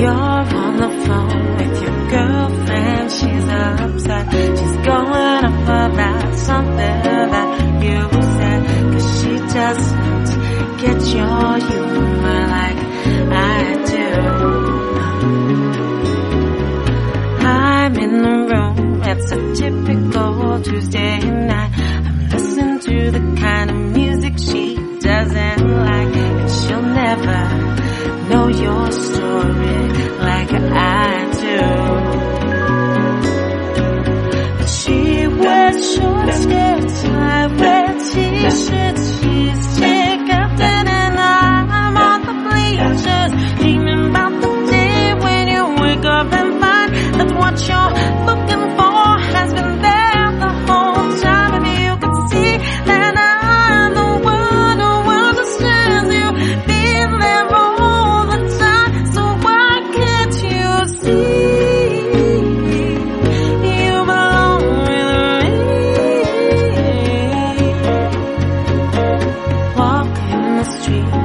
You're on the phone with your girlfriend, she's upset. She's going off about something that you said, 'cause she doesn't get your humor like I do. I'm in the room, it's a typical Tuesday night. I'm listening to the kind of music she doesn't like, and she'll never know your story like I do. But she wears short skirts, I wear t-shirts. She's chick-captain and I'm on the bleachers, dreaming about the day when you wake up and find that what you're looking for has been there the whole time. If you could see that I'm the one who understands you, been there all the time, so why can't you see you belong with me? Walking the street